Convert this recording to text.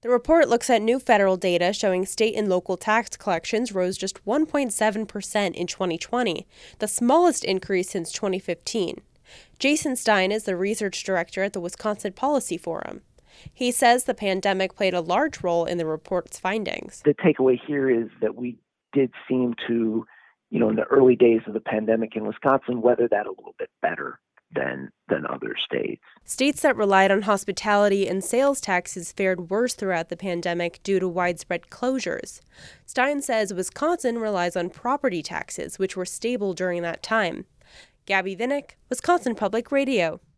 The report looks at new federal data showing state and local tax collections rose just 1.7% in 2020, the smallest increase since 2015. Jason Stein is the research director at the Wisconsin Policy Forum. He says the pandemic played a large role in the report's findings. The takeaway here is that we did seem to, in the early days of the pandemic in Wisconsin, weather that a little bit better than other states. States that relied on hospitality and sales taxes fared worse throughout the pandemic due to widespread closures. Stein says Wisconsin relies on property taxes, which were stable during that time. Gabby Vinnick, Wisconsin Public Radio.